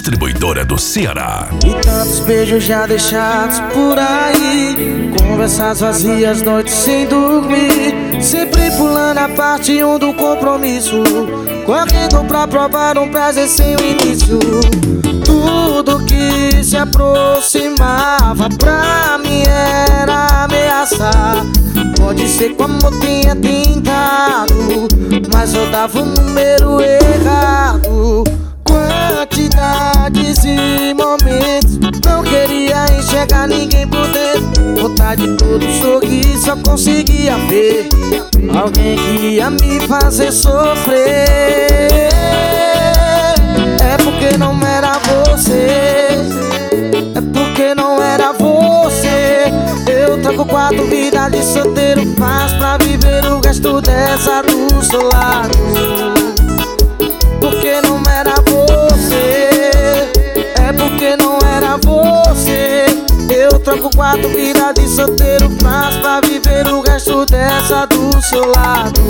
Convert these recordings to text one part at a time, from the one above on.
Distribuidora do Ceará. E tantos beijos já deixados por aí, conversas vazias, noites sem dormir, sempre pulando a parte 1 do compromisso, correndo pra provar um prazer sem o início. Tudo que se aproximava pra mim era ameaçar. Pode ser como eu tinha tentado, mas eu dava o número errado. Quantidades e momentos, não queria enxergar ninguém por dentro. Vontade de todo sorrir, só conseguia ver alguém que ia me fazer sofrer. É porque não era você, é porque não era você. Eu troco 4 vidas de solteiro, faz pra viver o resto dessa do seu lado. Porque não era você, é porque não era você. Eu troco 4 vidas de solteiro, faz pra viver o resto dessa do seu lado.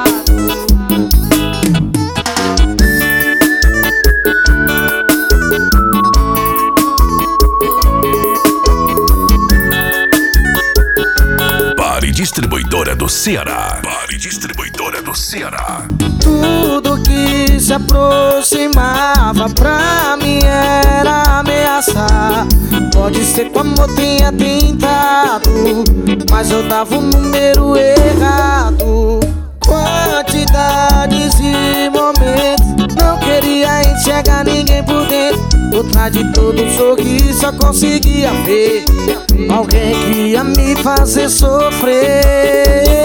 Distribuidora do Ceará. Distribuidora do Ceará. Tudo que se aproximava pra mim era ameaçar. Pode ser como eu tinha tentado, mas eu dava o número errado. Quantidades e momentos, não queria enxergar ninguém por dentro. Outra de todo sorriso, só conseguia ver alguém que ia me fazer sofrer.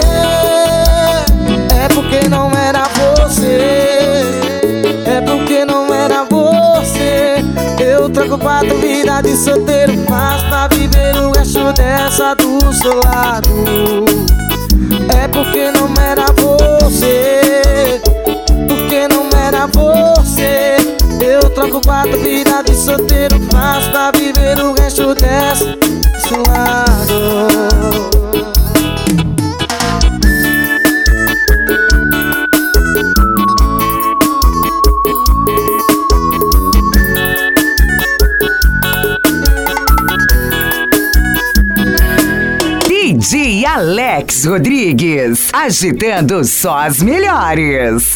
É porque não era você, é porque não era você. Eu troco 4 vidas de solteiro, faz pra viver o resto dessa do seu lado. É porque não era você, porque não era você. Eu troco 4 vidas de solteiro, faz pra viver o resto dessa do seu lado. DJ Alex Rodrigues, agitando só as melhores.